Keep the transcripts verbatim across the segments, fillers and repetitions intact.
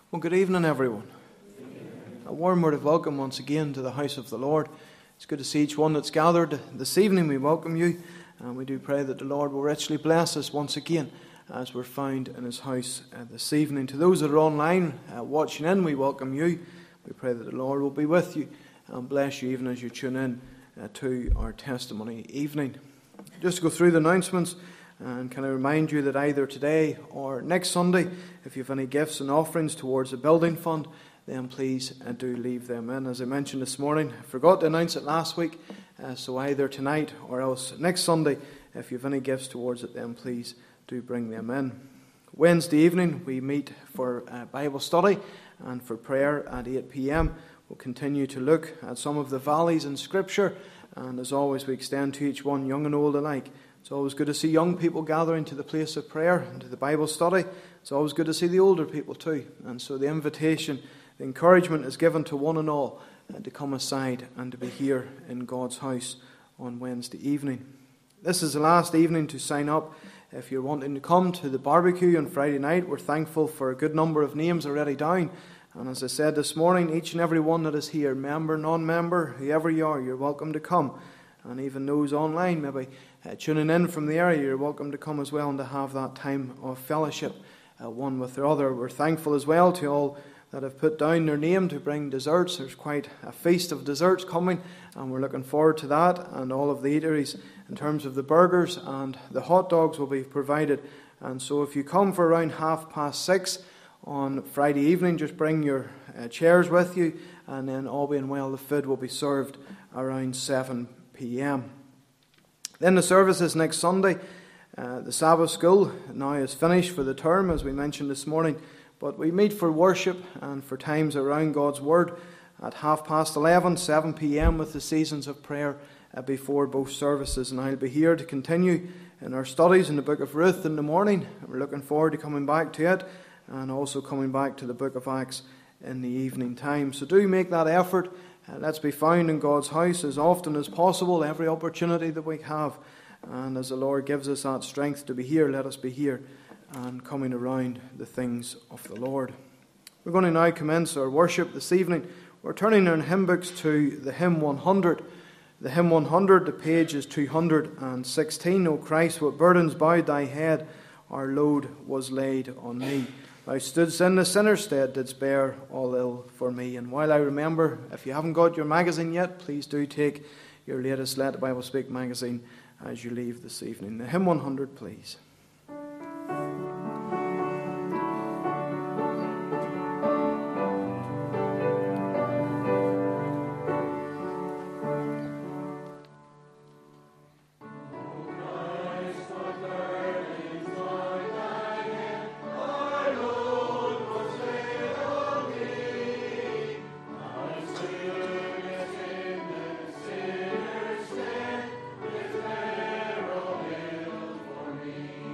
Well, good evening, everyone. A warm word of welcome once again to the house of the Lord. It's good to see each one that's gathered this evening. We welcome you, and we do pray that the Lord will richly bless us once again as we're found in His house uh, this evening. To those that are online uh, watching in, we welcome you. We pray that the Lord will be with you and bless you even as you tune in uh, to our testimony evening. Just to go through the announcements, and can I remind you that either today or next Sunday, if you have any gifts and offerings towards the building fund, then please uh, do leave them in. As I mentioned this morning, I forgot to announce it last week, uh, so either tonight or else next Sunday, if you have any gifts towards it, then please do bring them in. Wednesday evening, we meet for uh, Bible study and for prayer at eight p.m. We'll continue to look at some of the valleys in Scripture, and as always, we extend to each one, young and old alike. It's always good to see young people gathering to the place of prayer and to the Bible study. It's always good to see the older people too. And so the invitation, the encouragement is given to one and all uh, to come aside and to be here in God's house on Wednesday evening. This is the last evening to sign up. If you're wanting to come to the barbecue on Friday night, we're thankful for a good number of names already down. And as I said this morning, each and every one that is here, member, non-member, whoever you are, you're welcome to come. And even those online, maybe uh, tuning in from the area, you're welcome to come as well and to have that time of fellowship, uh, one with the other. We're thankful as well to all that have put down their name to bring desserts. There's quite a feast of desserts coming, and we're looking forward to that. And all of the eateries, in terms of the burgers and the hot dogs, will be provided. And so if you come for around half past six on Friday evening, just bring your uh, chairs with you, and then all being well, the food will be served around seven p.m. Then the services next Sunday. Uh, the Sabbath school now is finished for the term, as we mentioned this morning, but we meet for worship and for times around God's Word at half past eleven, seven p.m. with the seasons of prayer uh, before both services. And I'll be here to continue in our studies in the book of Ruth in the morning. We're looking forward to coming back to it, and also coming back to the book of Acts in the evening time. So do make that effort. Uh, let's be found in God's house as often as possible, every opportunity that we have. And as the Lord gives us that strength to be here, let us be here and coming around the things of the Lord. We're going to now commence our worship this evening. We're turning our hymn books to the hymn one hundred. The hymn one hundred, the page is two hundred sixteen. O Christ, what burdens bowed thy head, our load was laid on thee. Thou stoodst in the sinner's stead, didst bear all ill for me. And while I remember, if you haven't got your magazine yet, please do take your latest Let the Bible Speak magazine as you leave this evening. The hymn one hundred, please. Me.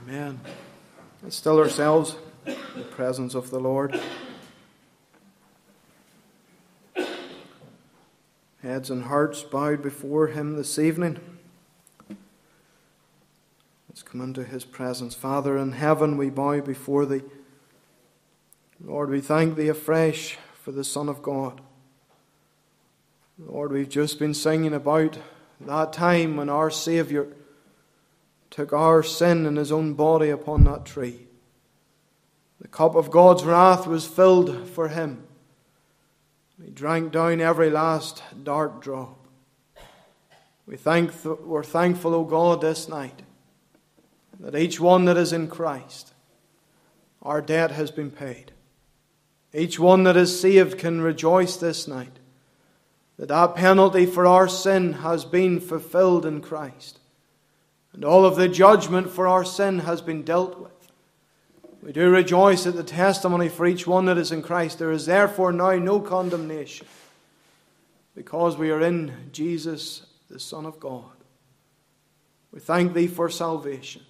Amen. Let's still ourselves in the presence of the Lord. Heads and hearts bowed before Him this evening. Let's come into His presence. Father in heaven, we bow before Thee. Lord, we thank Thee afresh for the Son of God. Lord, we've just been singing about that time when our Saviour took our sin in His own body upon that tree. The cup of God's wrath was filled for Him. He drank down every last dark drop. We thank, we're thankful, O God, this night that each one that is in Christ, our debt has been paid. Each one that is saved can rejoice this night that that penalty for our sin has been fulfilled in Christ. And all of the judgment for our sin has been dealt with. We do rejoice at the testimony for each one that is in Christ. There is therefore now no condemnation, because we are in Jesus, the Son of God. We thank Thee for salvation.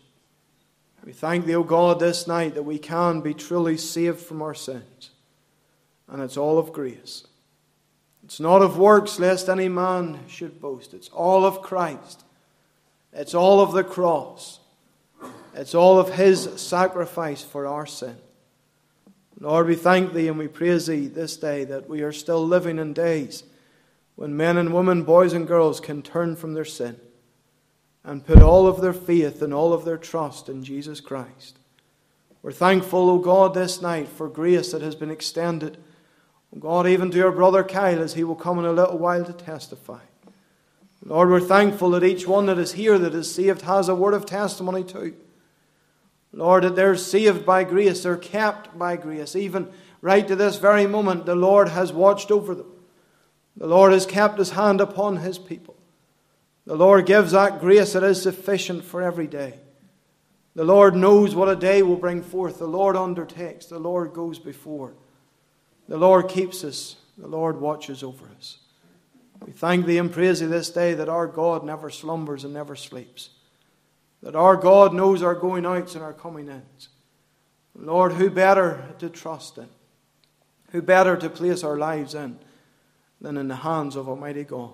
We thank Thee, O God, this night that we can be truly saved from our sins. And it's all of grace. It's not of works, lest any man should boast. It's all of Christ. It's all of the cross. It's all of His sacrifice for our sin. Lord, we thank Thee and we praise Thee this day that we are still living in days when men and women, boys and girls can turn from their sin and put all of their faith and all of their trust in Jesus Christ. We're thankful, O God, this night for grace that has been extended, O God, even to our brother Kyle, as he will come in a little while to testify. Lord, we're thankful that each one that is here that is saved has a word of testimony too. Lord, that they're saved by grace, they're kept by grace. Even right to this very moment, the Lord has watched over them. The Lord has kept His hand upon His people. The Lord gives that grace that is sufficient for every day. The Lord knows what a day will bring forth. The Lord undertakes. The Lord goes before. The Lord keeps us. The Lord watches over us. We thank Thee and praise Thee this day that our God never slumbers and never sleeps. That our God knows our going outs and our coming ins. Lord, who better to trust in? Who better to place our lives in than in the hands of Almighty God?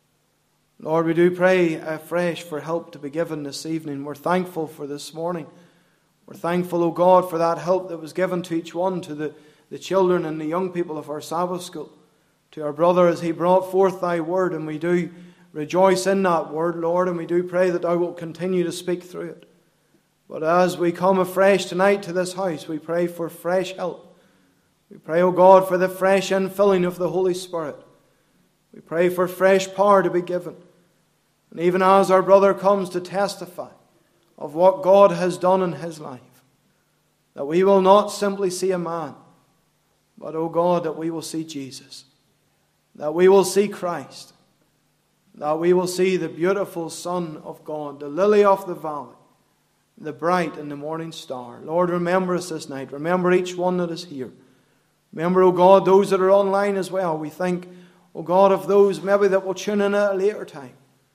Lord, we do pray afresh for help to be given this evening. We're thankful for this morning. We're thankful, O God, for that help that was given to each one, to the, the children and the young people of our Sabbath school, to our brother as he brought forth Thy word, and we do rejoice in that word, Lord, and we do pray that Thou wilt continue to speak through it. But as we come afresh tonight to this house, we pray for fresh help. We pray, O God, for the fresh infilling of the Holy Spirit. We pray for fresh power to be given. And even as our brother comes to testify of what God has done in his life, that we will not simply see a man, but, O God, that we will see Jesus. That we will see Christ. That we will see the beautiful Son of God, the lily of the valley, the bright and the morning star. Lord, remember us this night. Remember each one that is here. Remember, O God, those that are online as well. We think, O God, of those maybe that will tune in at a later time.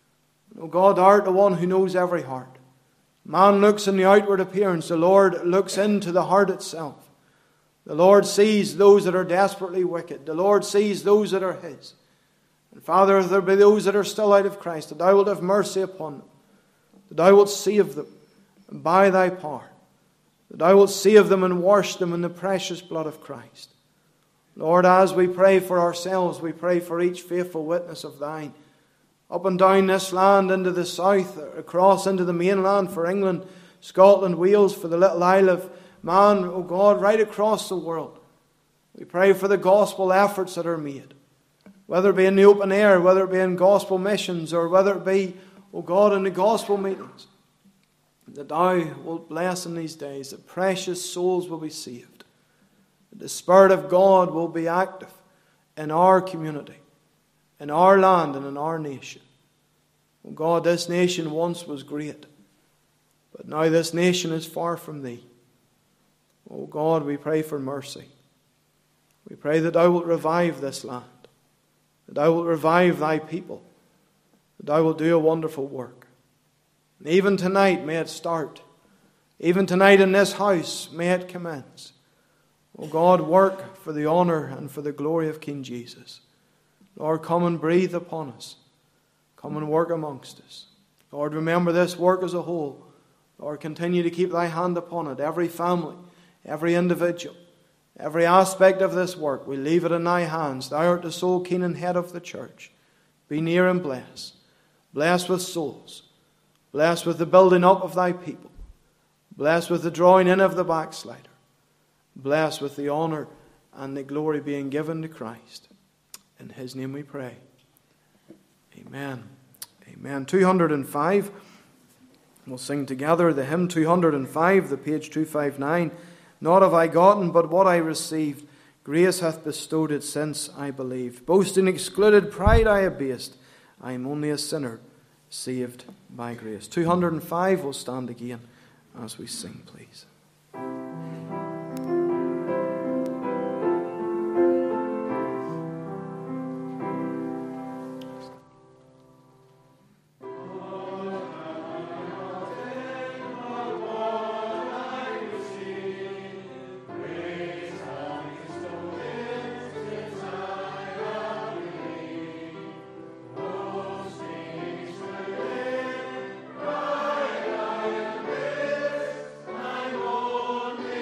O God, Thou art the one who knows every heart. Man looks in the outward appearance. The Lord looks into the heart itself. The Lord sees those that are desperately wicked. The Lord sees those that are His. And Father, if there be those that are still out of Christ, that Thou wilt have mercy upon them. That Thou wilt save them by Thy power. That Thou wilt save them and wash them in the precious blood of Christ. Lord, as we pray for ourselves, we pray for each faithful witness of Thine. Up and down this land, into the south, across into the mainland for England, Scotland, Wales, for the little Isle of Man, O God, right across the world. We pray for the gospel efforts that are made. Whether it be in the open air, whether it be in gospel missions, or whether it be, O God, in the gospel meetings. That Thou wilt bless in these days, that precious souls will be saved. That the Spirit of God will be active in our community, in our land and in our nation. Oh God, this nation once was great, but now this nation is far from Thee. Oh God, we pray for mercy. We pray that Thou wilt revive this land, that Thou wilt revive Thy people, that Thou wilt do a wonderful work. And even tonight may it start Even tonight in this house, may it commence. O God, work for the honour and for the glory of King Jesus. Lord, come and breathe upon us. Come and work amongst us. Lord, remember this work as a whole. Lord, continue to keep thy hand upon it. Every family, every individual, every aspect of this work, we leave it in thy hands. Thou art the sole king and head of the church. Be near and bless. Bless with souls. Bless with the building up of thy people. Bless with the drawing in of the backslider. Bless with the honour and the glory being given to Christ. In his name we pray. Amen. Amen. two hundred five. We'll sing together the hymn two hundred five, the page two fifty-nine. Not have I gotten, but what I received. Grace hath bestowed it since I believed. Boasting excluded, pride I abased. I am only a sinner, saved by grace. two hundred five will stand again as we sing, please. Only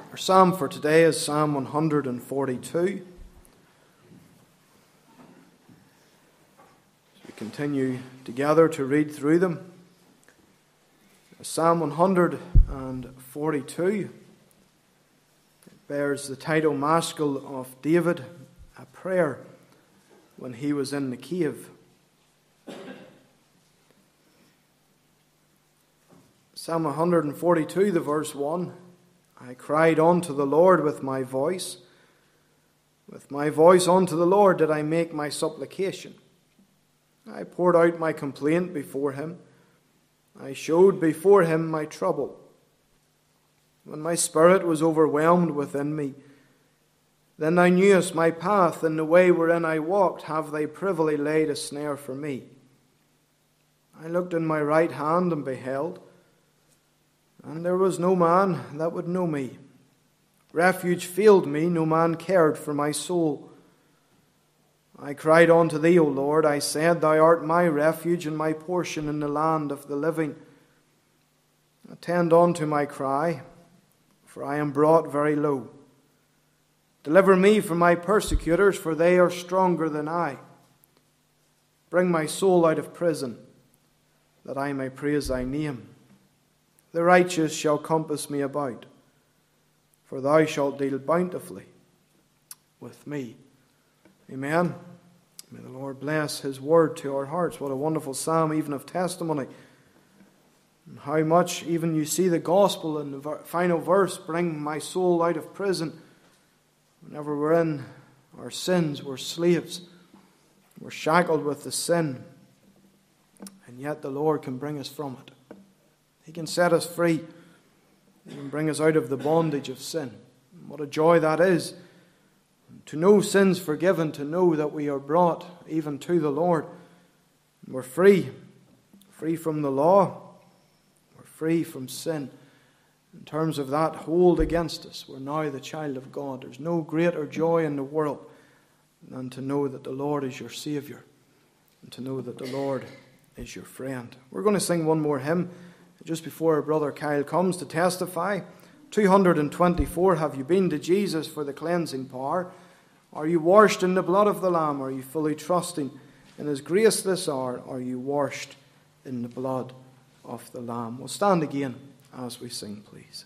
Our psalm for today is Psalm one hundred forty-two. As we continue together to read through them, Psalm one hundred forty-two bears the title Maskil of David, a prayer when he was in the cave. Psalm one hundred forty-two, the verse one. I cried unto the Lord with my voice. With my voice unto the Lord did I make my supplication. I poured out my complaint before him. I showed before him my trouble. When my spirit was overwhelmed within me, then thou knewest my path, and the way wherein I walked have they privily laid a snare for me. I looked in my right hand and beheld, and there was no man that would know me. Refuge failed me, no man cared for my soul. I cried unto thee, O Lord, I said, thou art my refuge and my portion in the land of the living. Attend unto my cry, for I am brought very low. Deliver me from my persecutors, for they are stronger than I. Bring my soul out of prison, that I may praise thy name. The righteous shall compass me about, for thou shalt deal bountifully with me. Amen. May the Lord bless his word to our hearts. What a wonderful psalm, even of testimony. And how much even you see the gospel in the final verse, bring my soul out of prison. Whenever we're in our sins, we're slaves. We're shackled with the sin. And yet the Lord can bring us from it. He can set us free. He can bring us out of the bondage of sin. And what a joy that is. To know sins forgiven, to know that we are brought even to the Lord. And we're free. Free from the law. We're free from sin. In terms of that hold against us, we're now the child of God. There's no greater joy in the world than to know that the Lord is your Savior. And to know that the Lord is your friend. We're going to sing one more hymn just before our brother Kyle comes to testify. two hundred twenty-four, have you been to Jesus for the cleansing power? Are you washed in the blood of the Lamb? Are you fully trusting in his grace this hour? Are you washed in the blood of the Lamb? We'll stand again as we sing, please.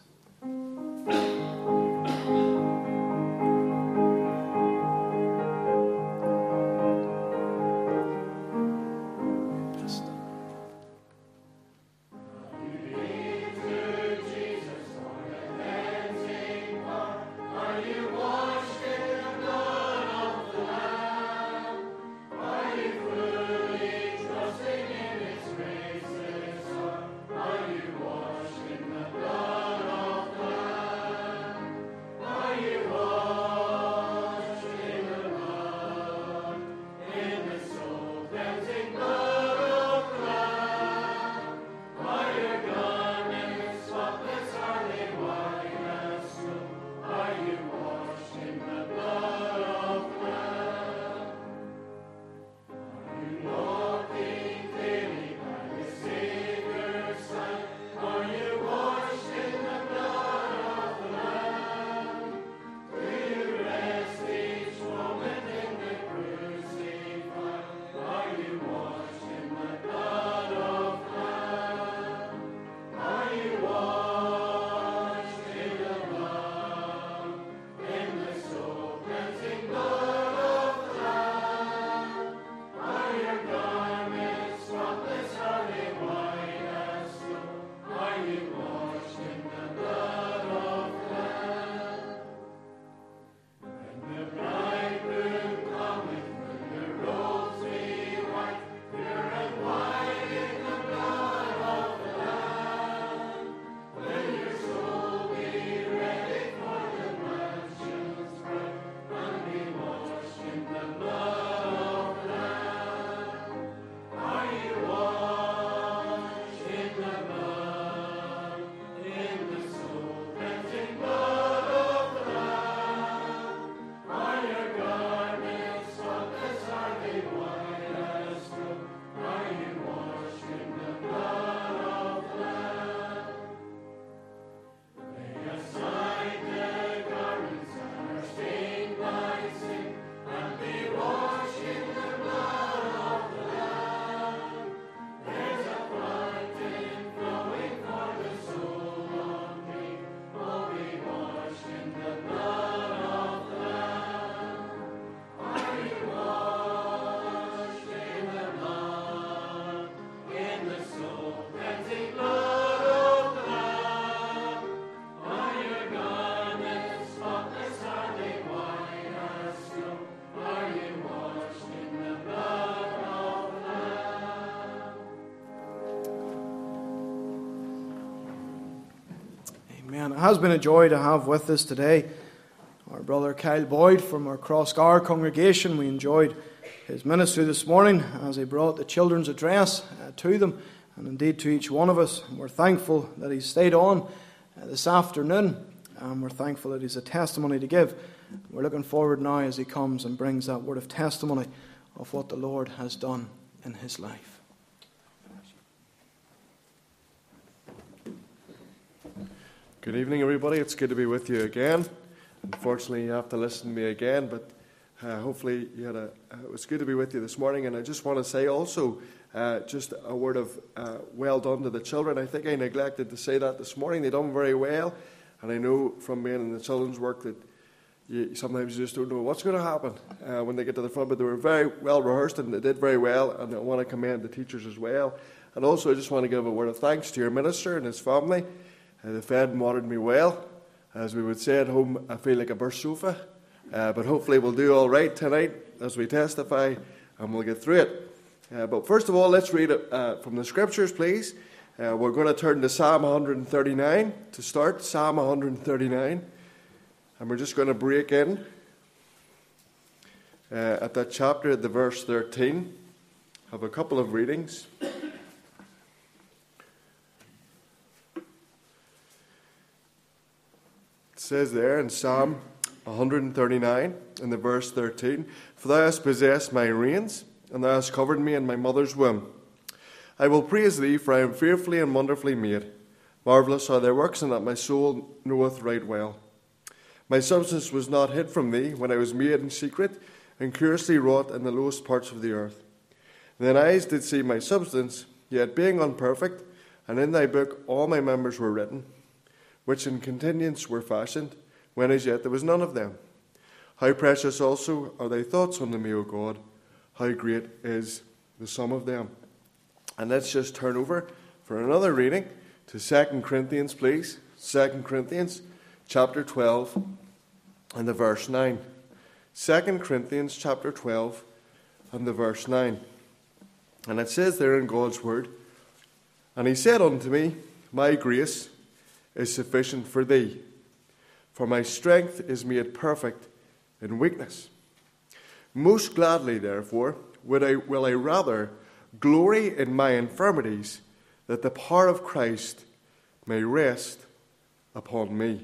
Amen. It has been a joy to have with us today our brother Kyle Boyd from our Crossgar congregation. We enjoyed his ministry this morning as he brought the children's address uh, to them, and indeed to each one of us. And we're thankful that he stayed on uh, this afternoon, and we're thankful that he's a testimony to give. We're looking forward now as he comes and brings that word of testimony of what the Lord has done in his life. Good evening, everybody. It's good to be with you again. Unfortunately, you have to listen to me again, but uh, hopefully you had a. Uh, it was good to be with you this morning. And I just want to say also, uh, just a word of uh, well done to the children. I think I neglected to say that this morning. They done very well, and I know from being in the children's work that you, sometimes you just don't know what's going to happen uh, when they get to the front. But they were very well rehearsed, and they did very well. And I want to commend the teachers as well. And also, I just want to give a word of thanks to your minister and his family. Uh, they fed and watered me well. As we would say at home, I feel like a burst sofa. Uh, but hopefully we'll do all right tonight as we testify, and we'll get through it. Uh, but first of all, let's read it uh, from the Scriptures, please. Uh, we're going to turn to Psalm one thirty-nine to start. Psalm one thirty-nine. And we're just going to break in uh, at that chapter, at the verse thirteen. Have a couple of readings. It says there in Psalm one thirty-nine, in the verse thirteen, "For thou hast possessed my reins, and thou hast covered me in my mother's womb. I will praise thee, for I am fearfully and wonderfully made. Marvellous are thy works, and that my soul knoweth right well. My substance was not hid from thee, when I was made in secret, and curiously wrought in the lowest parts of the earth. Thine eyes did see my substance, yet being unperfect, and in thy book all my members were written, which in continuance were fashioned, when as yet there was none of them. How precious also are thy thoughts unto me, O God! How great is the sum of them." And let's just turn over for another reading to Second Corinthians, please. Second Corinthians chapter twelve and the verse nine. Second Corinthians chapter twelve and the verse nine. And it says there in God's word, "And he said unto me, My grace is sufficient for thee, for my strength is made perfect in weakness. Most gladly, therefore, would I, will I rather glory in my infirmities, that the power of Christ may rest upon me."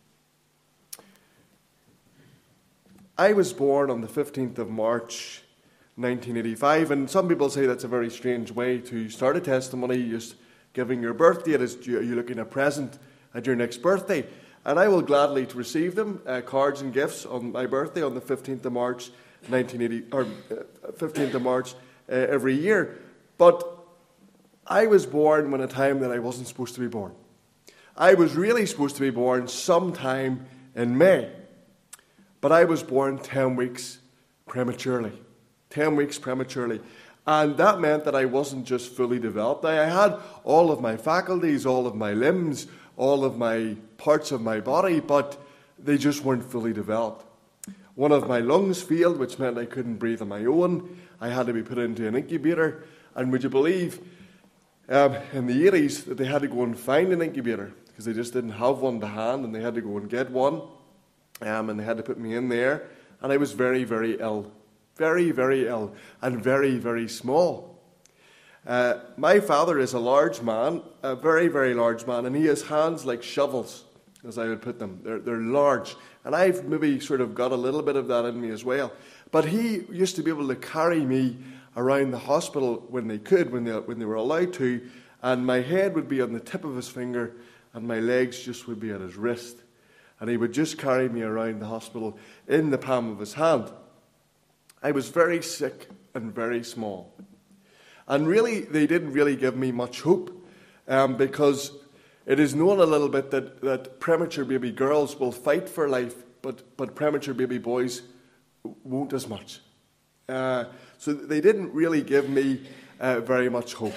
I was born on the fifteenth of March, nineteen eighty-five, and some people say that's a very strange way to start a testimony, just giving your birth date as you're looking a present at your next birthday. And I will gladly to receive them, uh, cards and gifts on my birthday on the fifteenth of March, nineteen eighty, or uh, fifteenth of March uh, every year. But I was born when a time that I wasn't supposed to be born. I was really supposed to be born sometime in May. But I was born ten weeks prematurely. ten weeks prematurely. And that meant that I wasn't just fully developed. I had all of my faculties, all of my limbs, all of my parts of my body, but they just weren't fully developed. One of my lungs failed, which meant I couldn't breathe on my own. I had to be put into an incubator. And would you believe, um, in the eighties, that they had to go and find an incubator because they just didn't have one to hand, and they had to go and get one. Um, and they had to put me in there. And I was very, very ill. Very, very ill. And very, very small. Uh, my father is a large man, a very, very large man, and he has hands like shovels, as I would put them. They're, they're large. And I've maybe sort of got a little bit of that in me as well. But he used to be able to carry me around the hospital when they could, when they, when they were allowed to, and my head would be on the tip of his finger, and my legs just would be at his wrist. And he would just carry me around the hospital in the palm of his hand. I was very sick and very small. And really, they didn't really give me much hope, um, because it is known a little bit that, that premature baby girls will fight for life, but, but premature baby boys won't as much. Uh, so they didn't really give me uh, very much hope.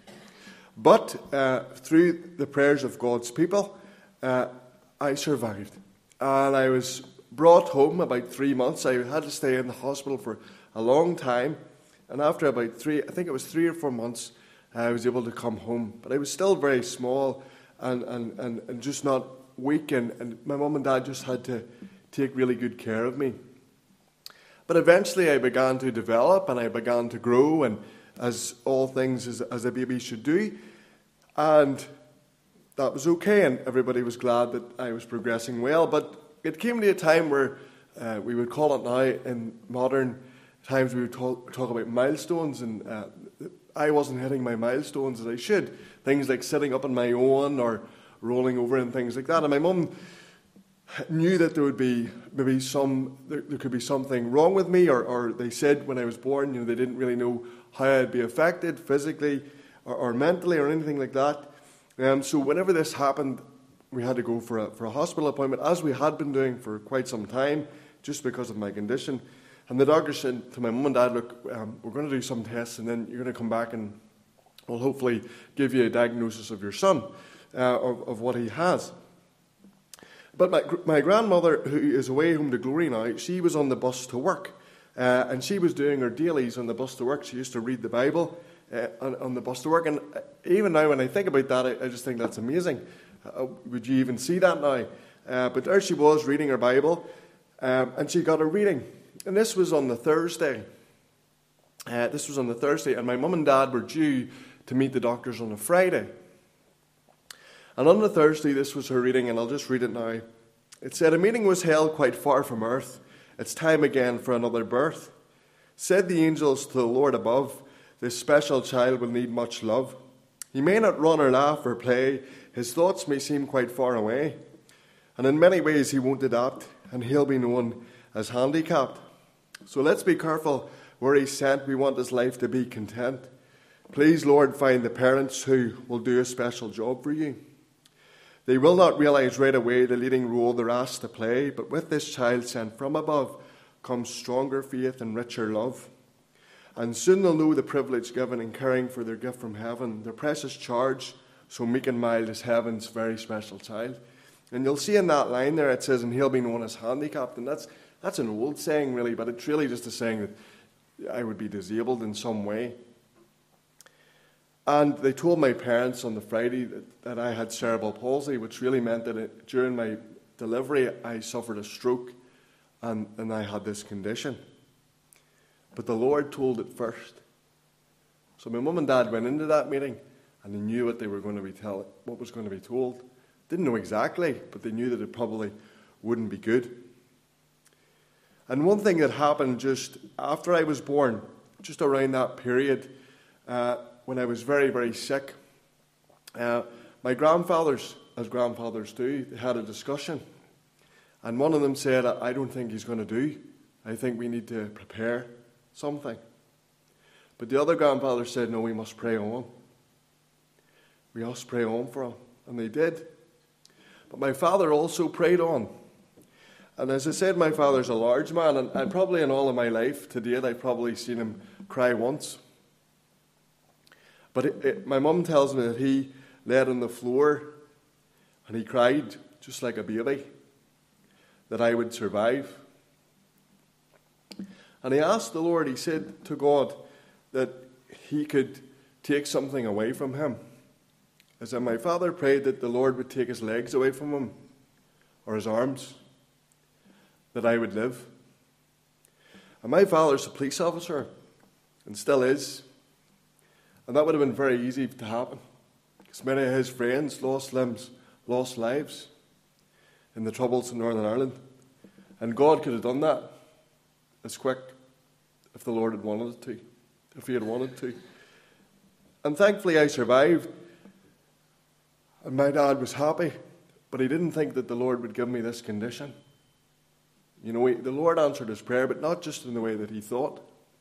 But uh, through the prayers of God's people, uh, I survived. And I was brought home about three months. I had to stay in the hospital for a long time. And after about three, I think it was three or four months, I was able to come home. But I was still very small and, and, and, and just not weak, and, and my mum and dad just had to take really good care of me. But eventually I began to develop and I began to grow, and as all things as, as a baby should do. And that was okay, and everybody was glad that I was progressing well. But it came to a time where uh, we would call it now, in modern times, we would talk, talk about milestones, and uh, I wasn't hitting my milestones as I should. Things like sitting up on my own or rolling over and things like that. And my mum knew that there would be maybe some, there, there could be something wrong with me, or, or they said when I was born, you know, they didn't really know how I'd be affected physically or, or mentally or anything like that. Um, so whenever this happened, we had to go for a, for a hospital appointment, as we had been doing for quite some time, just because of my condition. And the doctor said to my mum and dad, look, um, we're going to do some tests, and then you're going to come back and we'll hopefully give you a diagnosis of your son, uh, of, of what he has. But my, my grandmother, who is away home to glory now, she was on the bus to work. Uh, and she was doing her dailies on the bus to work. She used to read the Bible uh, on, on the bus to work. And even now, when I think about that, I, I just think that's amazing. Uh, would you even see that now? Uh, but there she was, reading her Bible. Um, and she got a reading. And this was on the Thursday. Uh, this was on the Thursday. And my mum and dad were due to meet the doctors on a Friday. And on the Thursday, this was her reading, and I'll just read it now. It said, a meeting was held quite far from earth. It's time again for another birth. Said the angels to the Lord above, this special child will need much love. He may not run or laugh or play. His thoughts may seem quite far away. And in many ways he won't adapt, and he'll be known as handicapped. So let's be careful where he's sent. We want his life to be content. Please, Lord, find the parents who will do a special job for you. They will not realize right away the leading role they're asked to play, but with this child sent from above comes stronger faith and richer love. And soon they'll know the privilege given in caring for their gift from heaven, their precious charge, so meek and mild is heaven's very special child. And you'll see in that line there, it says, and he'll be known as handicapped. And that's, that's an old saying, really, but it's really just a saying that I would be disabled in some way. And they told my parents on the Friday that, that I had cerebral palsy, which really meant that it, during my delivery I suffered a stroke and, and I had this condition. But the Lord told it first. So my mum and dad went into that meeting and they knew what they were going to be tell, what was going to be told. Didn't know exactly, but they knew that it probably wouldn't be good. And one thing that happened just after I was born, just around that period, uh, when I was very, very sick, uh, my grandfathers, as grandfathers do, they had a discussion. And one of them said, I don't think he's going to do. I think we need to prepare something. But the other grandfather said, no, we must pray on. We must pray on for him. And they did. But my father also prayed on. And as I said, my father's a large man, and, and probably in all of my life to date, I've probably seen him cry once. But it, it, my mum tells me that he laid on the floor and he cried just like a baby, that I would survive. And he asked the Lord, he said to God, that he could take something away from him. As in my father prayed that the Lord would take his legs away from him, or his arms, that I would live. And my father's a police officer, and still is. And that would have been very easy to happen, because many of his friends lost limbs, lost lives in the troubles in Northern Ireland. And God could have done that as quick if the Lord had wanted it to, if he had wanted to. And thankfully I survived, and my dad was happy, but he didn't think that the Lord would give me this condition. You know, he, the Lord answered his prayer, but not just in the way that he thought.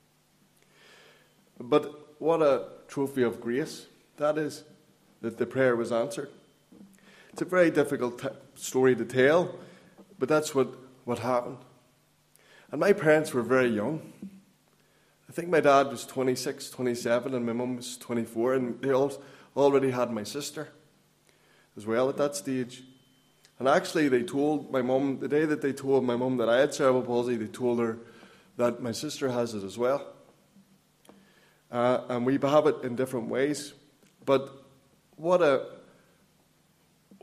But what a trophy of grace that is, that the prayer was answered. It's a very difficult t- story to tell, but that's what, what happened. And my parents were very young. I think my dad was twenty-six, twenty-seven, and my mum was twenty-four, and they all, already had my sister as well at that stage. And actually they told my mum, the day that they told my mum that I had cerebral palsy, they told her that my sister has it as well. Uh, and we have it in different ways. But what a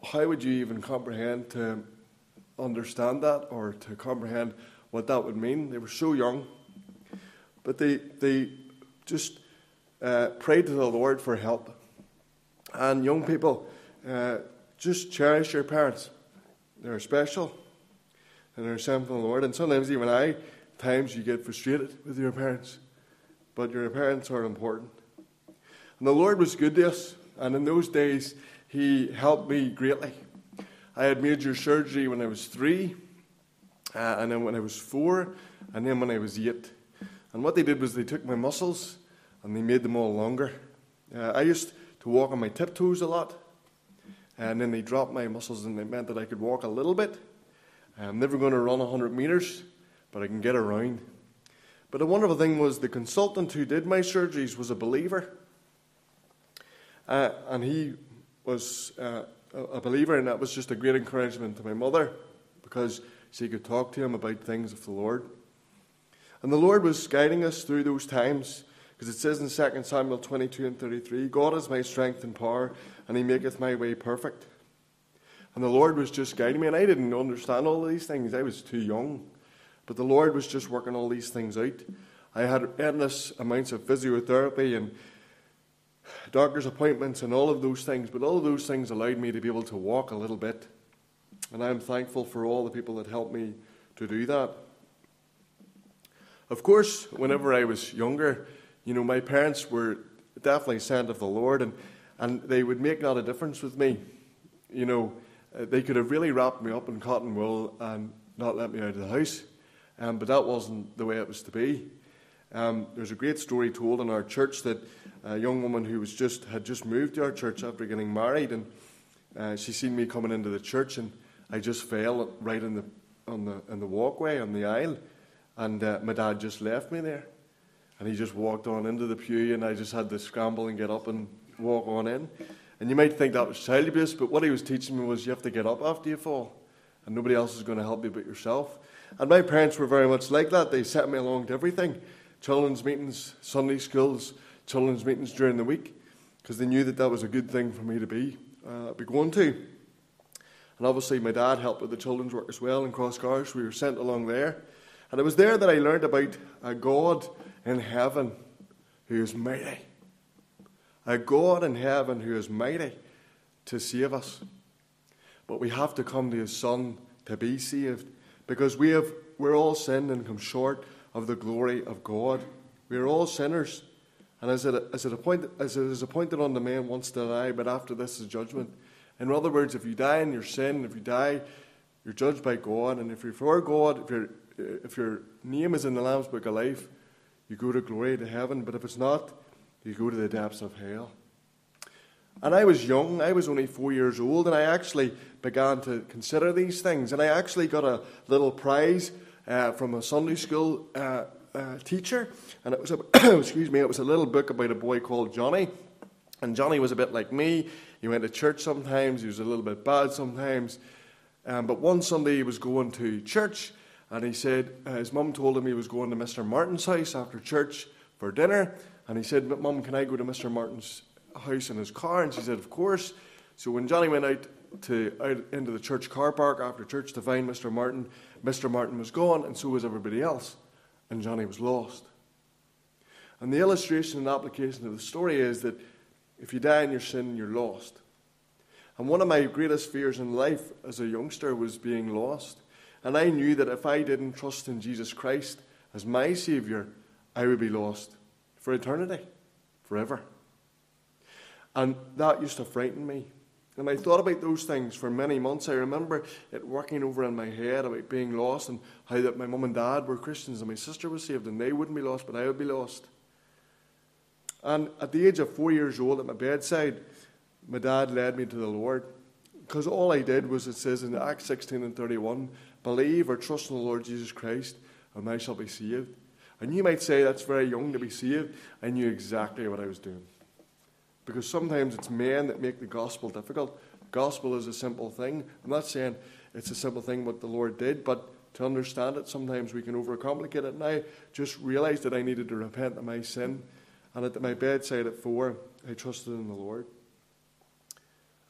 how would you even comprehend to understand that or to comprehend what that would mean? They were so young. But they, they just uh, prayed to the Lord for help. And young people, uh, just cherish your parents. They're special. And they're sent from the Lord. And sometimes even I, times you get frustrated with your parents. But your parents are important. And the Lord was good to us. And in those days, He helped me greatly. I had major surgery when I was three. Uh, and then when I was four. And then when I was eight. And what they did was they took my muscles and they made them all longer. Uh, I used to walk on my tiptoes a lot. And then they dropped my muscles and it meant that I could walk a little bit. I'm never going to run one hundred metres, but I can get around. But the wonderful thing was the consultant who did my surgeries was a believer. Uh, and he was uh, a believer, and that was just a great encouragement to my mother because she could talk to him about things of the Lord. And the Lord was guiding us through those times, because it says in Second Samuel twenty-two and thirty-three, God is my strength and power, and He maketh my way perfect. And the Lord was just guiding me, and I didn't understand all of these things. I was too young. But the Lord was just working all these things out. I had endless amounts of physiotherapy and doctor's appointments and all of those things, but all of those things allowed me to be able to walk a little bit. And I'm thankful for all the people that helped me to do that. Of course, whenever I was younger, you know, my parents were definitely sent of the Lord, and, and they would make not a difference with me. You know, they could have really wrapped me up in cotton wool and not let me out of the house, um, but that wasn't the way it was to be. Um, there's a great story told in our church that a young woman who was just had just moved to our church after getting married, and uh, she seen me coming into the church, and I just fell right in the on the in the walkway on the aisle. And uh, my dad just left me there. And he just walked on into the pew, and I just had to scramble and get up and walk on in. And you might think that was child abuse, but what he was teaching me was you have to get up after you fall. And nobody else is going to help you but yourself. And my parents were very much like that. They sent me along to everything. Children's meetings, Sunday schools, children's meetings during the week. Because they knew that that was a good thing for me to be, uh, be going to. And obviously my dad helped with the children's work as well in Crossgarth. We were sent along there. And it was there that I learned about a God in heaven who is mighty. A God in heaven who is mighty to save us. But we have to come to His Son to be saved. Because we have, we're all sinned and come short of the glory of God. We are all sinners. And as it, as it, appointed, as it is appointed unto man once to die, but after this is judgment. In other words, if you die in your sin, if you die, you're judged by God. And if you're for God, if you're If your name is in the Lamb's Book of Life, you go to glory to heaven. But if it's not, you go to the depths of hell. And I was young. I was only four years old. And I actually began to consider these things. And I actually got a little prize uh, from a Sunday school uh, uh, teacher. And it was, a, excuse me, it was a little book about a boy called Johnny. And Johnny was a bit like me. He went to church sometimes. He was a little bit bad sometimes. Um, but one Sunday he was going to church. And he said, uh, his mum told him he was going to Mister Martin's house after church for dinner. And he said, Mum, can I go to Mister Martin's house in his car? And she said, of course. So when Johnny went out to out into the church car park after church to find Mister Martin, Mister Martin was gone, and so was everybody else. And Johnny was lost. And the illustration and application of the story is that if you die in your sin, you're lost. And one of my greatest fears in life as a youngster was being lost. And I knew that if I didn't trust in Jesus Christ as my Saviour, I would be lost for eternity, forever. And that used to frighten me. And I thought about those things for many months. I remember it working over in my head about being lost and how that my mum and dad were Christians and my sister was saved and they wouldn't be lost, but I would be lost. And at the age of four years old at my bedside, my dad led me to the Lord. Because all I did was, it says in Acts sixteen and thirty-one, believe or trust in the Lord Jesus Christ, and I shall be saved. And you might say that's very young to be saved. I knew exactly what I was doing. Because sometimes it's men that make the gospel difficult. The gospel is a simple thing. I'm not saying it's a simple thing what the Lord did, but to understand it, sometimes we can overcomplicate it. And I just realized that I needed to repent of my sin. And at my bedside at four, I trusted in the Lord.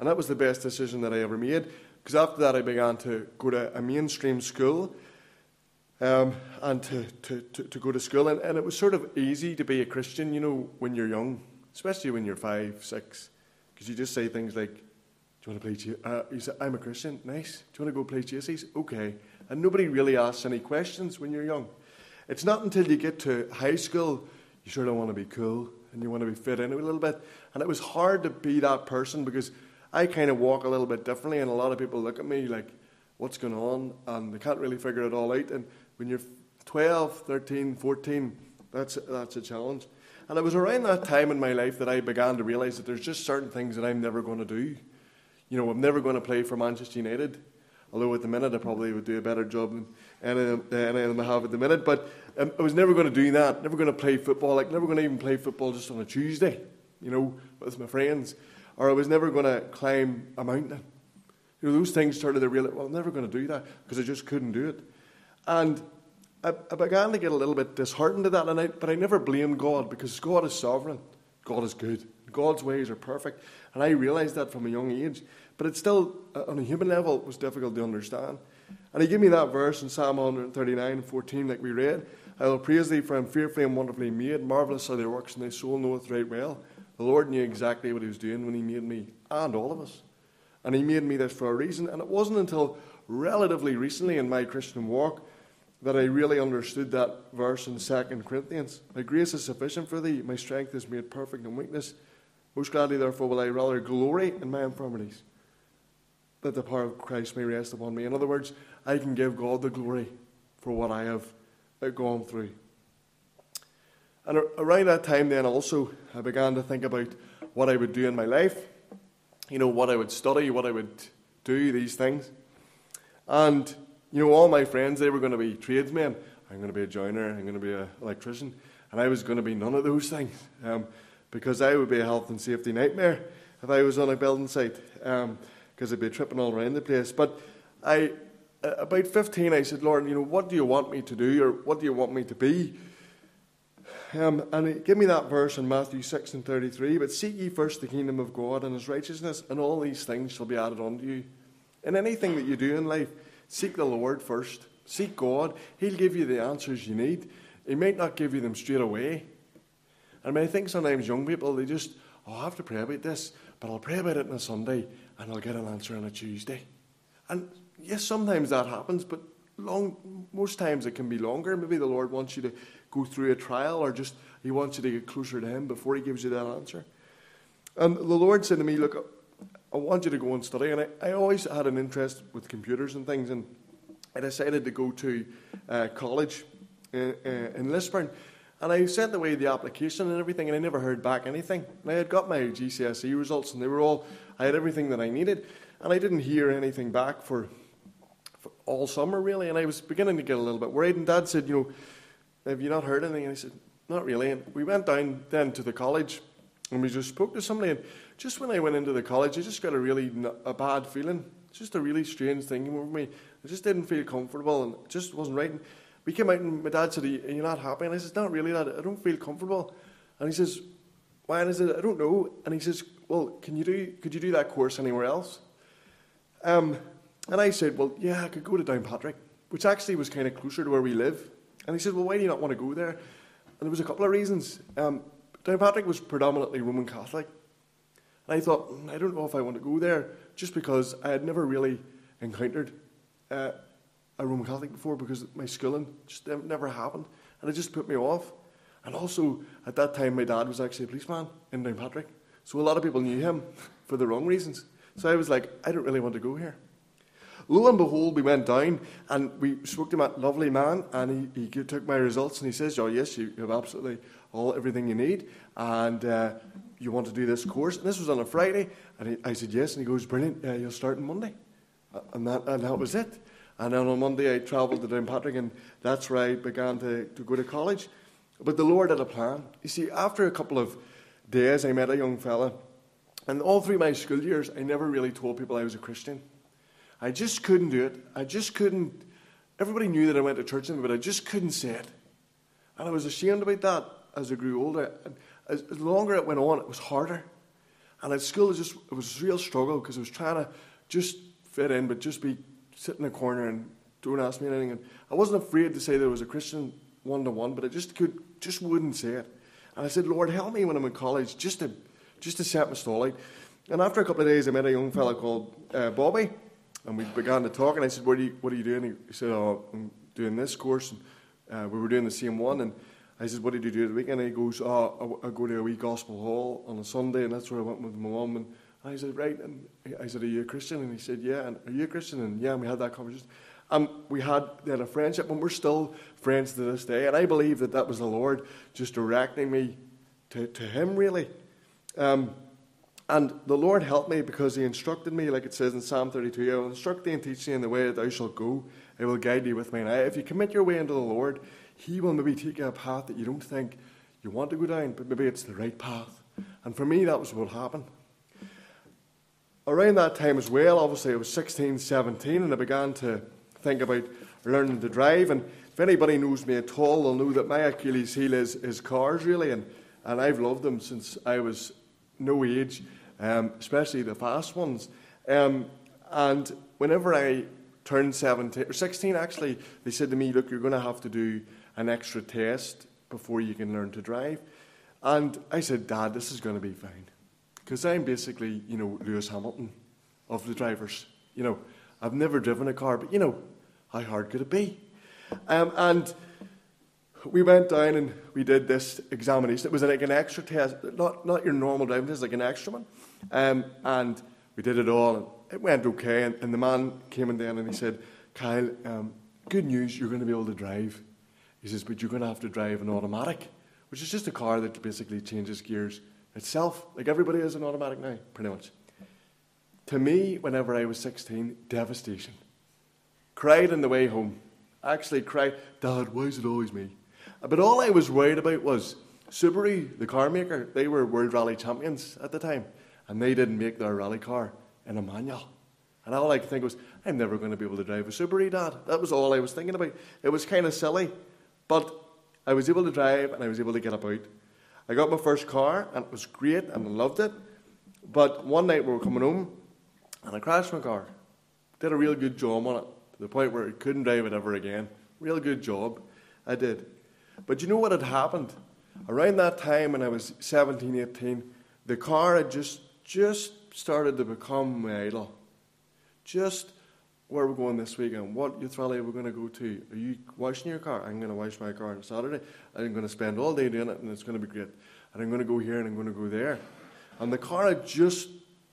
And that was the best decision that I ever made, because after that I began to go to a mainstream school um, and to, to, to, to go to school. And, and it was sort of easy to be a Christian, you know, when you're young, especially when you're five, six, because you just say things like, do you want to play chase? Uh, you say, I'm a Christian. Nice. Do you want to go play chases? Okay. And nobody really asks any questions when you're young. It's not until you get to high school you sort of want to be cool and you want to be fit in a little bit. And it was hard to be that person, because I kind of walk a little bit differently, and a lot of people look at me like, what's going on? And they can't really figure it all out. And when you're twelve, thirteen, fourteen, that's, that's a challenge. And it was around that time in my life that I began to realise that there's just certain things that I'm never going to do. You know, I'm never going to play for Manchester United, although at the minute I probably would do a better job than any of them I have at the minute. But um, I was never going to do that, never going to play football, like never going to even play football just on a Tuesday, you know, with my friends. Or I was never going to climb a mountain. You know, those things started to realize, well, I'm never going to do that, because I just couldn't do it. And I, I began to get a little bit disheartened to that, and I, but I never blamed God, because God is sovereign. God is good. God's ways are perfect. And I realised that from a young age. But it still, on a human level, was difficult to understand. And he gave me that verse in Psalm one thirty-nine and fourteen, like we read. I will praise thee, for I am fearfully and wonderfully made. Marvellous are thy works, and thy soul knoweth right well. The Lord knew exactly what he was doing when he made me, and all of us. And he made me this for a reason. And it wasn't until relatively recently in my Christian walk that I really understood that verse in Second Corinthians. My grace is sufficient for thee. My strength is made perfect in weakness. Most gladly, therefore, will I rather glory in my infirmities, that the power of Christ may rest upon me. In other words, I can give God the glory for what I have gone through. And around that time then also, I began to think about what I would do in my life. You know, what I would study, what I would do, these things. And, you know, all my friends, they were going to be tradesmen. I'm going to be a joiner, I'm going to be an electrician. And I was going to be none of those things. Um, because I would be a health and safety nightmare if I was on a building site. Um, because I'd be tripping all around the place. But I, about fifteen, I said, Lord, you know, what do you want me to do, or what do you want me to be? Um, and he gave me that verse in Matthew six and thirty-three, but seek ye first the kingdom of God and his righteousness, and all these things shall be added unto you. In anything that you do in life, seek the Lord first. Seek God. He'll give you the answers you need. He might not give you them straight away. And I think sometimes young people, they just, oh, I have to pray about this, but I'll pray about it on a Sunday, and I'll get an answer on a Tuesday. And yes, sometimes that happens, but long, most times it can be longer. Maybe the Lord wants you to go through a trial, or just he wants you to get closer to him before he gives you that answer. And the Lord said to me, look, I want you to go and study. And I, I always had an interest with computers and things, and I decided to go to uh, college in, uh, in Lisburn. And I sent away the application and everything, and I never heard back anything. And I had got my G C S E results, and they were all, I had everything that I needed. And I didn't hear anything back for, for all summer, really. And I was beginning to get a little bit worried. And Dad said, you know, have you not heard anything? And I said, not really. And we went down then to the college, and we just spoke to somebody. And just when I went into the college, I just got a really a bad feeling. Just a really strange thing over me. I just didn't feel comfortable, and it just wasn't right. And we came out, and my dad said, are you not happy? And I said, not really, Dad. I don't feel comfortable. And he says, why? And I said, I don't know. And he says, well, can you do? Could you do that course anywhere else? Um, and I said, well, yeah, I could go to Downpatrick, which actually was kind of closer to where we live. And he said, well, why do you not want to go there? And there was a couple of reasons. Um, Downpatrick was predominantly Roman Catholic. And I thought, I don't know if I want to go there, just because I had never really encountered uh, a Roman Catholic before, because my schooling just never happened. And it just put me off. And also, at that time, my dad was actually a policeman in Downpatrick. So a lot of people knew him for the wrong reasons. So I was like, I don't really want to go here. Lo and behold, we went down, and we spoke to that lovely man, and he, he took my results, and he says, oh, yes, you have absolutely all everything you need, and uh, you want to do this course. And this was on a Friday, and he, I said, yes, and he goes, brilliant, uh, you'll start on Monday. And that, and that was it. And then on Monday, I travelled to Downpatrick, and that's where I began to, to go to college. But the Lord had a plan. You see, after a couple of days, I met a young fella, and all through my school years, I never really told people I was a Christian. I just couldn't do it. I just couldn't. Everybody knew that I went to church, but I just couldn't say it. And I was ashamed about that as I grew older. And as, as longer it went on, it was harder. And at school, it, just, it was a real struggle because I was trying to just fit in, but just be sit in a corner and don't ask me anything. And I wasn't afraid to say there was a Christian one-to-one, but I just could, just wouldn't say it. And I said, Lord, help me when I'm in college, just to, just to set my stall out. And after a couple of days, I met a young fellow called uh, Bobby, and we began to talk. And I said, what are you, what are you doing? He said, oh, I'm doing this course. And uh, we were doing the same one. And I said, what did you do at the weekend? And he goes, oh, I, I go to a wee gospel hall on a Sunday, and that's where I went with my mum. And I said, right. And I said, are you a Christian? And he said, yeah. And are you a Christian? And yeah, and we had that conversation. And we had, had a friendship, and we're still friends to this day. And I believe that that was the Lord just directing me to, to him, really. Um, and the Lord helped me because he instructed me, like it says in Psalm thirty-two, I will instruct thee and teach thee in the way that thou shalt go. I will guide thee with mine eye. If you commit your way unto the Lord, he will maybe take you a path that you don't think you want to go down, but maybe it's the right path. And for me, that was what happened. Around that time as well, obviously I was sixteen, seventeen, and I began to think about learning to drive. And if anybody knows me at all, they'll know that my Achilles heel is, is cars, really. And, and I've loved them since I was no age, um, especially the fast ones. Um, and whenever I turned seventeen, or sixteen actually, they said to me, look, you're going to have to do an extra test before you can learn to drive. And I said, Dad, this is going to be fine. Because I'm basically, you know, Lewis Hamilton of the drivers. You know, I've never driven a car, but, you know, how hard could it be? Um, and we went down and we did this examination. It was like an extra test, not not your normal driving test, like an extra one. Um, and we did it all, and it went okay. And, and the man came in then and he said, Kyle, um, good news, you're going to be able to drive. He says, but you're going to have to drive an automatic, which is just a car that basically changes gears itself. Like everybody has an automatic now, pretty much. To me, whenever I was sixteen, devastation. Cried on the way home. Actually cried, Dad, why is it always me? But all I was worried about was Subaru, the car maker, they were World Rally champions at the time, and they didn't make their rally car in a manual. And all I could think was, I'm never going to be able to drive a Subaru, Dad. That was all I was thinking about. It was kind of silly, but I was able to drive and I was able to get about. I got my first car, and it was great, and I loved it. But one night we were coming home, and I crashed my car. Did a real good job on it, to the point where I couldn't drive it ever again. Real good job, I did. But you know what had happened? Around that time, when I was seventeen, eighteen, the car had just, just started to become my idol. Just, where are we going this weekend? What youth rally are we going to go to? Are you washing your car? I'm going to wash my car on Saturday. I'm going to spend all day doing it, and it's going to be great. And I'm going to go here, and I'm going to go there. And the car had just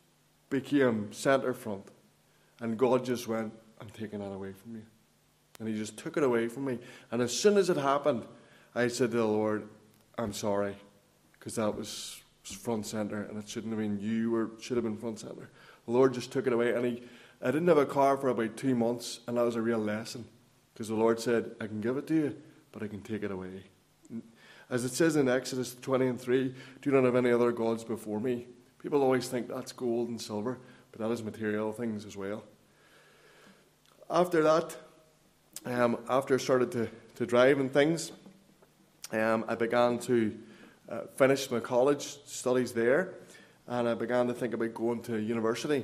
became centre front. And God just went, I'm taking that away from you. And he just took it away from me. And as soon as it happened, I said to the Lord, I'm sorry, because that was front centre, and it shouldn't have been you, or should have been front centre. The Lord just took it away, and he, I didn't have a car for about two months, and that was a real lesson, because the Lord said, I can give it to you, but I can take it away. As it says in Exodus twenty and three, do not have any other gods before me. People always think that's gold and silver, but that is material things as well. After that, um, after I started to, to drive and things, um, I began to uh, finish my college studies there, and I began to think about going to university.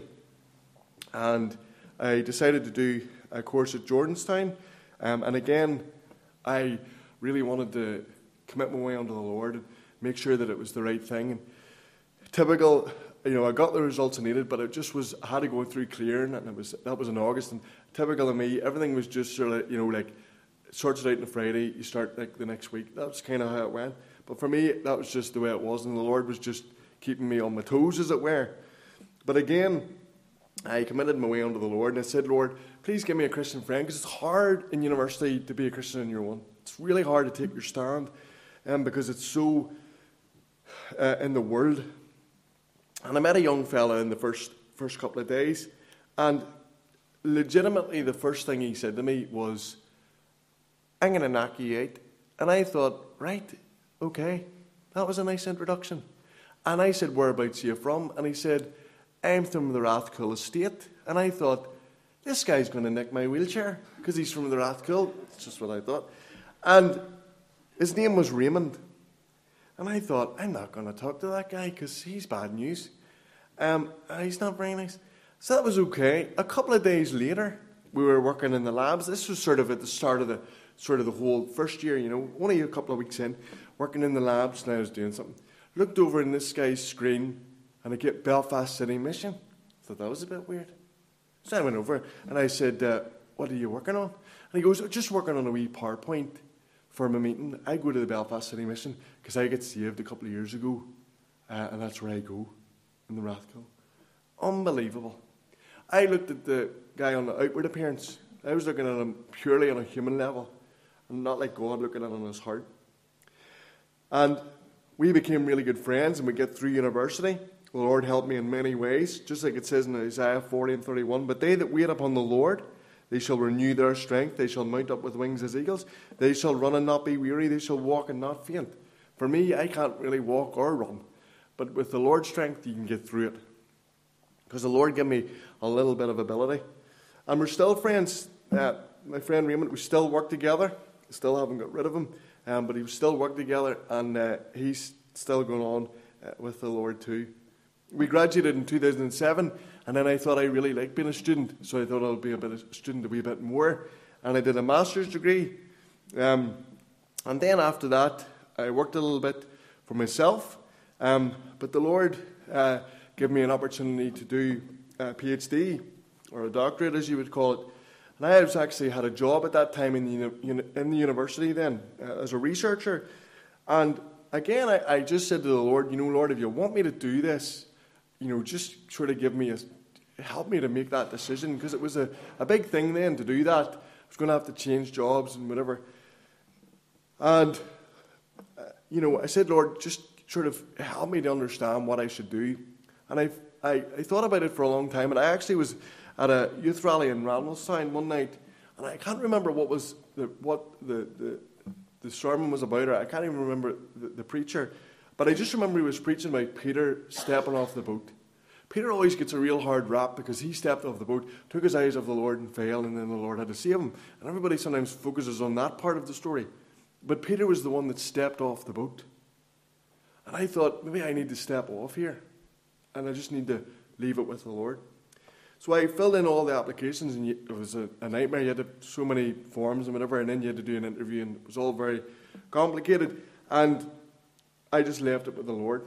And I decided to do a course at Jordanstown, um, and again, I really wanted to commit my way unto the Lord and make sure that it was the right thing. And typical, you know, I got the results I needed, but it just was, I had to go through clearing, and it was that was in August, and typical of me, everything was just sort of, you know, like, sorts it out on a Friday, you start like the next week. That was kind of how it went. But for me, that was just the way it was, and the Lord was just keeping me on my toes, as it were. But again, I committed my way unto the Lord, and I said, Lord, please give me a Christian friend, because it's hard in university to be a Christian on your own. It's really hard to take your stand, um, because it's so uh, in the world. And I met a young fella in the first first couple of days, and legitimately the first thing he said to me was, I'm going to knock you out. And I thought, right, okay, that was a nice introduction. And I said, whereabouts are you from? And he said, I'm from the Rathcoole estate. And I thought, this guy's going to nick my wheelchair because he's from the Rathcoole. That's just what I thought. And his name was Raymond. And I thought, I'm not going to talk to that guy because he's bad news. Um, he's not very nice. So that was okay. A couple of days later, we were working in the labs. This was sort of at the start of the sort of the whole first year, you know, only a couple of weeks in, working in the labs, and I was doing something. Looked over in this guy's screen, and I get Belfast City Mission. Thought that was a bit weird. So I went over, and I said, uh, what are you working on? And he goes, just working on a wee PowerPoint for my meeting. I go to the Belfast City Mission, because I got saved a couple of years ago, uh, and that's where I go, in the Rathco. Unbelievable. I looked at the guy on the outward appearance. I was looking at him purely on a human level, and not like God looking at him on his heart. And we became really good friends, and we get through university. The Lord helped me in many ways, just like it says in Isaiah forty and thirty-one. But they that wait upon the Lord, they shall renew their strength. They shall mount up with wings as eagles. They shall run and not be weary. They shall walk and not faint. For me, I can't really walk or run. But with the Lord's strength, you can get through it. Because the Lord gave me a little bit of ability. And we're still friends. Uh, my friend Raymond, we still work together. Still haven't got rid of him. Um, but we still work together. And uh, he's still going on uh, with the Lord too. We graduated in two thousand seven. And then I thought I really liked being a student. So I thought I'll be a, bit of a student a wee bit more. And I did a master's degree. Um, and then after that, I worked a little bit for myself. Um, but the Lord uh, gave me an opportunity to do a PhD, or a doctorate as you would call it. And I was actually had a job at that time in the, uni- in the university then, uh, as a researcher. And again, I, I just said to the Lord, you know, Lord, if you want me to do this, you know, just sort of give me a, help me to make that decision, because it was a, a big thing then to do that. I was going to have to change jobs and whatever. And, uh, you know, I said, Lord, just sort of help me to understand what I should do. And I, I, I thought about it for a long time, and I actually was at a youth rally in Randallstown one night, and I can't remember what was the, what the, the, the sermon was about, or I can't even remember the, the preacher, but I just remember he was preaching about Peter stepping off the boat. Peter always gets a real hard rap because he stepped off the boat, took his eyes off the Lord and failed, and then the Lord had to save him. And everybody sometimes focuses on that part of the story. But Peter was the one that stepped off the boat. And I thought, maybe I need to step off here. And I just need to leave it with the Lord. So I filled in all the applications, and it was a, a nightmare. You had to, so many forms and whatever, and then you had to do an interview, and it was all very complicated. And I just left it with the Lord.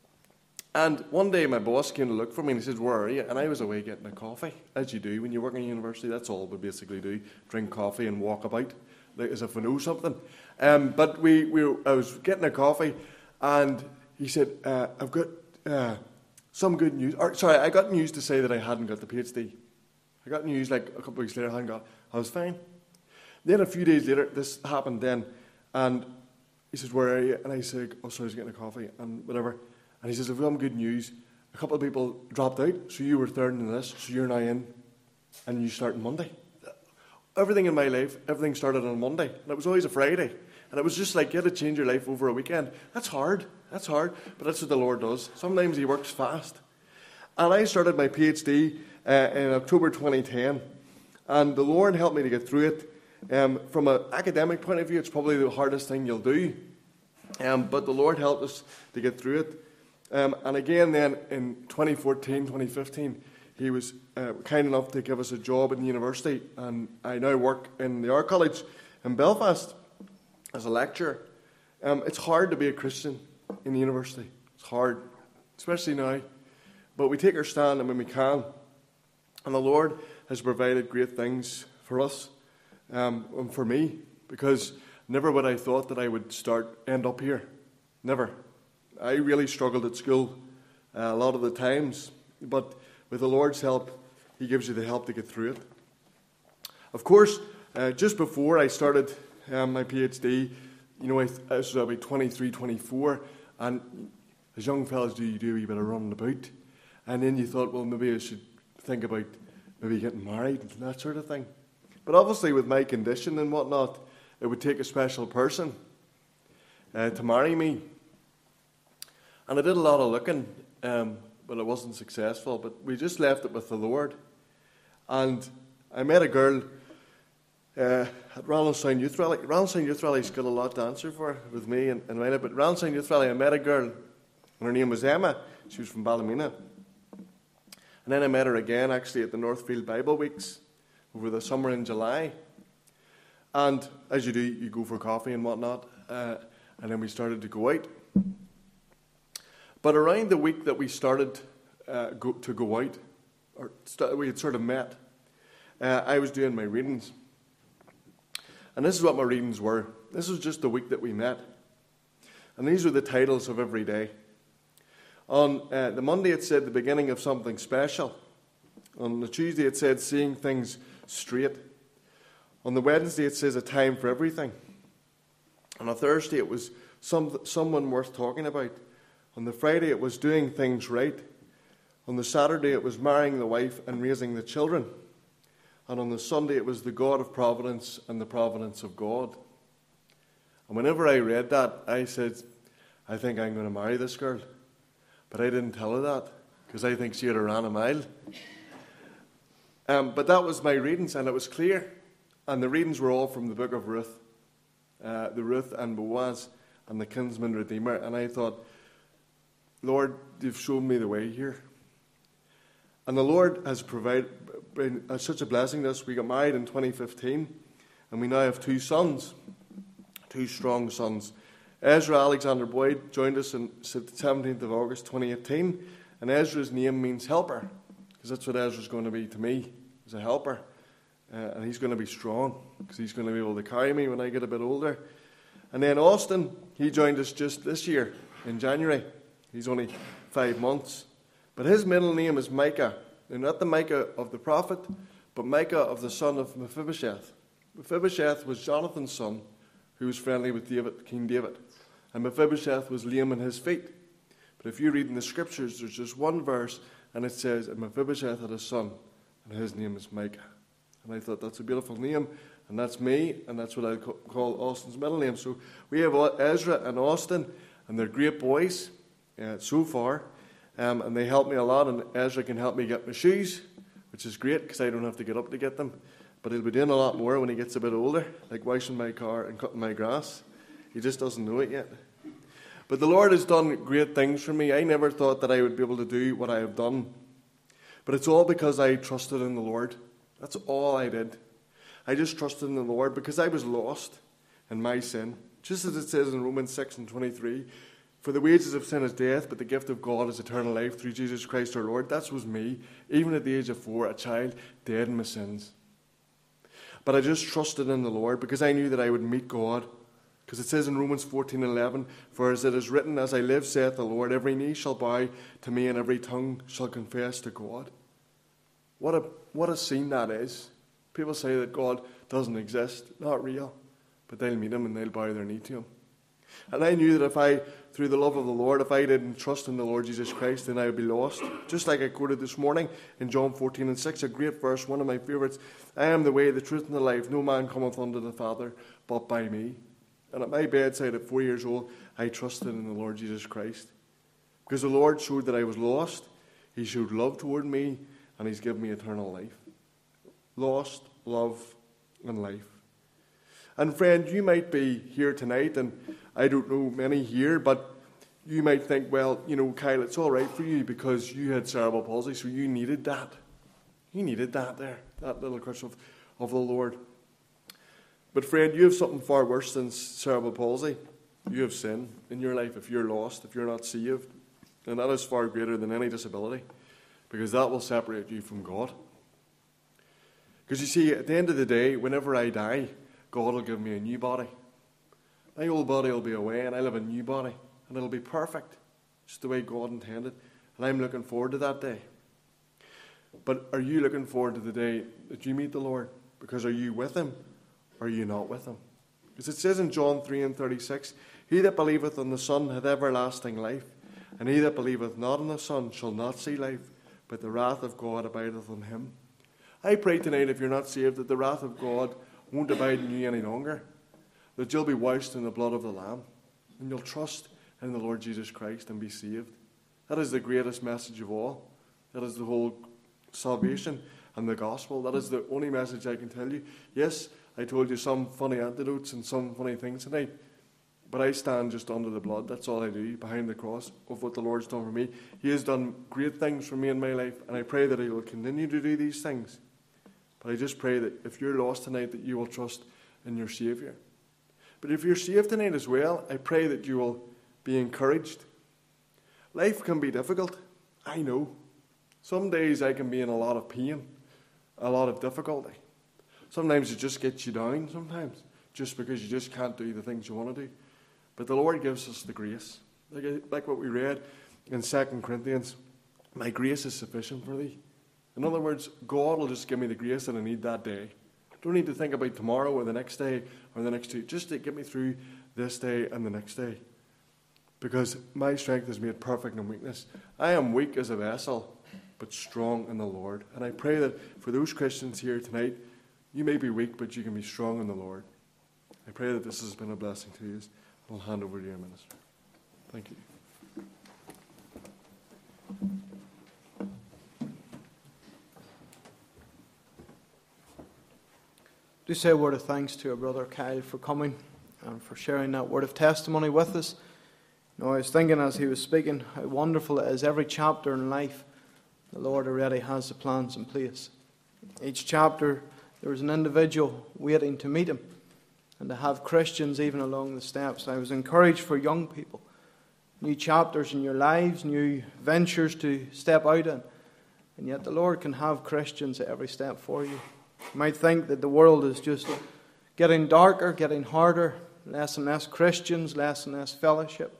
And one day my boss came to look for me, and he said, where are you? And I was away getting a coffee, as you do when you work in university. That's all we basically do, drink coffee and walk about, like, as if we know something. Um, but we, we, I was getting a coffee, and he said, uh, I've got uh, some good news. Or, sorry, I got news to say that I hadn't got the PhD. I got news like a couple of weeks later, I hadn't got I was fine. Then a few days later, this happened then, and he says, where are you? And I said, oh, sorry, I was getting a coffee, and whatever. And he says, I've got good news. A couple of people dropped out, so you were third in this, so you're now in, and you start on Monday. Everything in my life, everything started on Monday, and it was always a Friday. And it was just like, you had to change your life over a weekend. That's hard, that's hard, but that's what the Lord does. Sometimes he works fast. And I started my PhD uh, in October twenty ten, and the Lord helped me to get through it. Um, from an academic point of view, it's probably the hardest thing you'll do, um, but the Lord helped us to get through it. Um, and again then, in twenty fourteen, twenty fifteen, he was uh, kind enough to give us a job in the university, and I now work in the Art College in Belfast as a lecturer. Um, it's hard to be a Christian in the university. It's hard, especially now. But we take our stand and when we can. And the Lord has provided great things for us, um, and for me, because never would I thought that I would start, end up here. Never. I really struggled at school uh, a lot of the times, but with the Lord's help, he gives you the help to get through it. Of course, uh, just before I started um, my PhD, you know, I, I was about twenty-three, twenty-four, and as young fellas do, you do a wee bit of running about, and then you thought, well, maybe I should think about maybe getting married and that sort of thing. But obviously, with my condition and whatnot, it would take a special person uh, to marry me. And I did a lot of looking, um, but it wasn't successful. But we just left it with the Lord. And I met a girl uh, at Randallstown Youth Rally. Randallstown Youth Rally's got a lot to answer for with me and, and mine. But Randallstown Youth Rally, I met a girl, and her name was Emma. She was from Ballymena. And then I met her again, actually, at the Northfield Bible Weeks over the summer in July. And as you do, you go for coffee and whatnot. Uh, and then we started to go out. But around the week that we started uh, go, to go out, or st- we had sort of met, uh, I was doing my readings. And this is what my readings were. This was just the week that we met. And these were the titles of every day. On uh, the Monday it said the beginning of something special. On the Tuesday it said seeing things straight. On the Wednesday it says a time for everything. On a Thursday it was some, someone worth talking about. On the Friday it was doing things right. On the Saturday it was marrying the wife and raising the children. And on the Sunday it was the God of providence and the providence of God. And whenever I read that, I said, I think I'm going to marry this girl. But I didn't tell her that, because I think she had ran a mile. Um, but that was my readings, and it was clear. And the readings were all from the book of Ruth. Uh, the Ruth and Boaz and the kinsman redeemer. And I thought, Lord, you've shown me the way here. And the Lord has provided been such a blessing to us. We got married in twenty fifteen, and we now have two sons, two strong sons. Ezra Alexander Boyd joined us on the seventeenth of August twenty eighteen, and Ezra's name means helper, because that's what Ezra's going to be to me, as a helper. Uh, and he's going to be strong, because he's going to be able to carry me when I get a bit older. And then Austin, he joined us just this year, in January. He's only five months. But his middle name is Micah. And not the Micah of the prophet, but Micah of the son of Mephibosheth. Mephibosheth was Jonathan's son, who was friendly with David, King David. And Mephibosheth was lame in his feet. But if you read in the scriptures, there's just one verse, and it says, and Mephibosheth had a son, and his name is Micah. And I thought, that's a beautiful name, and that's me, and that's what I call Austin's middle name. So we have Ezra and Austin, and they're great boys uh, so far. Um, and they help me a lot, and Ezra can help me get my shoes, which is great because I don't have to get up to get them. But he'll be doing a lot more when he gets a bit older, like washing my car and cutting my grass. He just doesn't know it yet. But the Lord has done great things for me. I never thought that I would be able to do what I have done. But it's all because I trusted in the Lord. That's all I did. I just trusted in the Lord because I was lost in my sin. Just as it says in Romans six and twenty-three, for the wages of sin is death, but the gift of God is eternal life through Jesus Christ our Lord. That was me, even at the age of four, a child dead in my sins. But I just trusted in the Lord because I knew that I would meet God. Because it says in Romans fourteen eleven, for as it is written, as I live, saith the Lord, every knee shall bow to me and every tongue shall confess to God. What a, what a scene that is. People say that God doesn't exist, not real. But they'll meet him and they'll bow their knee to him. And I knew that if I, through the love of the Lord, if I didn't trust in the Lord Jesus Christ, then I would be lost. Just like I quoted this morning in John fourteen and six, a great verse, one of my favourites. I am the way, the truth, and the life. No man cometh unto the Father but by me. And at my bedside at four years old, I trusted in the Lord Jesus Christ. Because the Lord showed that I was lost. He showed love toward me, and he's given me eternal life. Lost, love, and life. And friend, you might be here tonight, and I don't know many here, but you might think, well, you know, Kyle, it's all right for you because you had cerebral palsy, so you needed that. You needed that there, that little crush of, of the Lord. But friend, you have something far worse than cerebral palsy. You have sin in your life if you're lost, if you're not saved. And that is far greater than any disability, because that will separate you from God. Because you see, at the end of the day, whenever I die, God will give me a new body. My old body will be away, and I'll have a new body, and it'll be perfect, just the way God intended. And I'm looking forward to that day. But are you looking forward to the day that you meet the Lord? Because are you with him, or are you not with him? Because it says in John three and thirty-six, he that believeth on the Son hath everlasting life, and he that believeth not on the Son shall not see life, but the wrath of God abideth on him. I pray tonight, if you're not saved, that the wrath of God won't abide in you any longer, that you'll be washed in the blood of the Lamb, and you'll trust in the Lord Jesus Christ and be saved. That is the greatest message of all. That is the whole salvation and the gospel. That is the only message I can tell you. Yes, I told you some funny anecdotes and some funny things tonight, But I stand just under the blood. That's all I do, behind the cross of what the Lord's done for me. He has done great things for me in my life, and I pray that He will continue to do these things. But I just pray that if you're lost tonight, that you will trust in your Saviour. But if you're saved tonight as well, I pray that you will be encouraged. Life can be difficult. I know. Some days I can be in a lot of pain, a lot of difficulty. Sometimes it just gets you down, sometimes, just because you just can't do the things you want to do. But the Lord gives us the grace. Like, like what we read in Second Corinthians, my grace is sufficient for thee. In other words, God will just give me the grace that I need that day. Don't need to think about tomorrow or the next day or the next two. Just to get me through this day and the next day. Because my strength is made perfect in weakness. I am weak as a vessel, but strong in the Lord. And I pray that for those Christians here tonight, you may be weak, but you can be strong in the Lord. I pray that this has been a blessing to you. I'll hand over to your minister. Thank you. Do say a word of thanks to our brother Kyle for coming and for sharing that word of testimony with us. You know, I was thinking as he was speaking how wonderful it is. Every chapter in life, the Lord already has the plans in place. Each chapter, there is an individual waiting to meet Him, and to have Christians even along the steps. I was encouraged for young people. New chapters in your lives, new ventures to step out in. And yet the Lord can have Christians at every step for you. You might think that the world is just getting darker, getting harder, less and less Christians, less and less fellowship.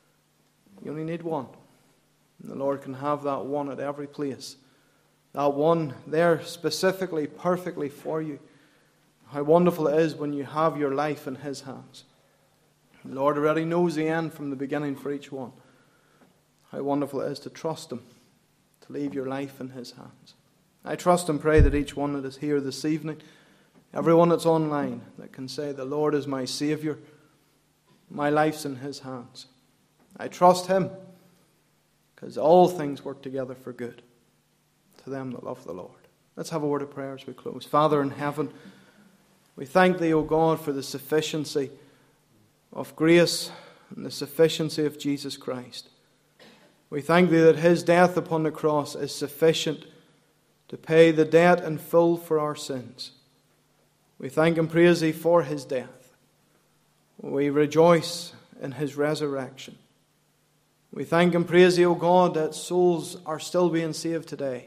You only need one. And the Lord can have that one at every place. That one there specifically, perfectly for you. How wonderful it is when you have your life in His hands. The Lord already knows the end from the beginning for each one. How wonderful it is to trust Him, to leave your life in His hands. I trust and pray that each one that is here this evening, everyone that's online, that can say, the Lord is my Saviour, my life's in His hands. I trust Him, because all things work together for good to them that love the Lord. Let's have a word of prayer as we close. Father in heaven, we thank Thee, O God, for the sufficiency of grace and the sufficiency of Jesus Christ. We thank Thee that His death upon the cross is sufficient to pay the debt in full for our sins. We thank and praise Thee for His death. We rejoice in His resurrection. We thank and praise Thee, O God, that souls are still being saved today.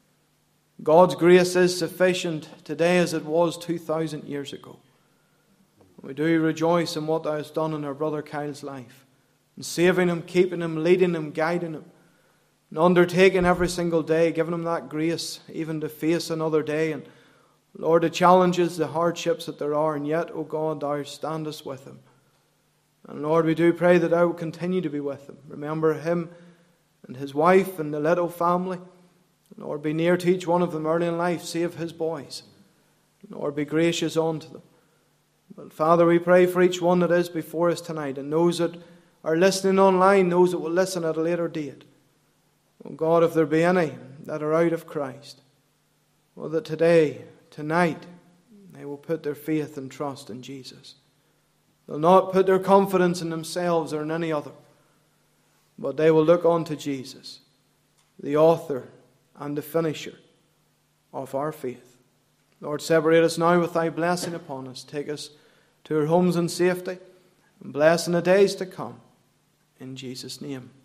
God's grace is sufficient today as it was two thousand years ago. We do rejoice in what Thou hast done in our brother Kyle's life, in saving him, keeping him, leading him, guiding him, and undertaking every single day, giving him that grace even to face another day. And Lord, the challenges, the hardships that there are, and yet, O God, Thou standest with him. And Lord, we do pray that Thou will continue to be with him. Remember him and his wife and the little family. Lord, be near to each one of them early in life. Save his boys. Lord, be gracious unto them. But Father, we pray for each one that is before us tonight, and those that are listening online, those that will listen at a later date. Oh God, if there be any that are out of Christ, well, that today, tonight, they will put their faith and trust in Jesus. They'll not put their confidence in themselves or in any other, but they will look unto Jesus, the author and the finisher of our faith. Lord, separate us now with Thy blessing upon us. Take us to our homes in safety, and bless in the days to come. In Jesus' name.